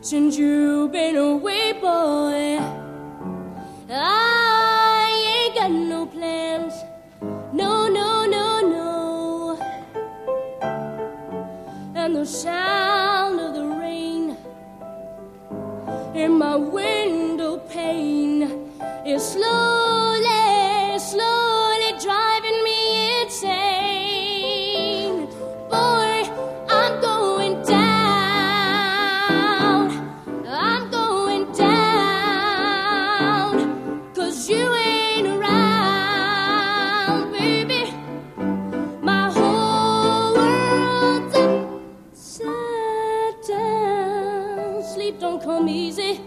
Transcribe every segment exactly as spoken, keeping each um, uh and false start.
since you've been away, boy. I ain't got no plans. No, no, no, no. And the sound of the rain in my window pane is slowly, slowly driving me insane. Boy, I'm going down. I'm going down. 'Cause you ain't around, baby. My whole world's upside down. Sleep don't come easy.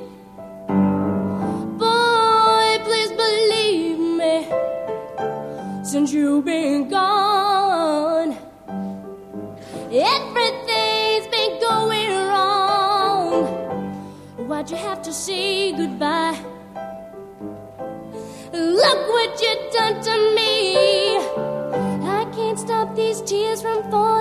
Boy, please believe me. Since you've been gone, everything's been going wrong. Why'd you have to say goodbye? Look what you done to me. I can't stop these tears from falling.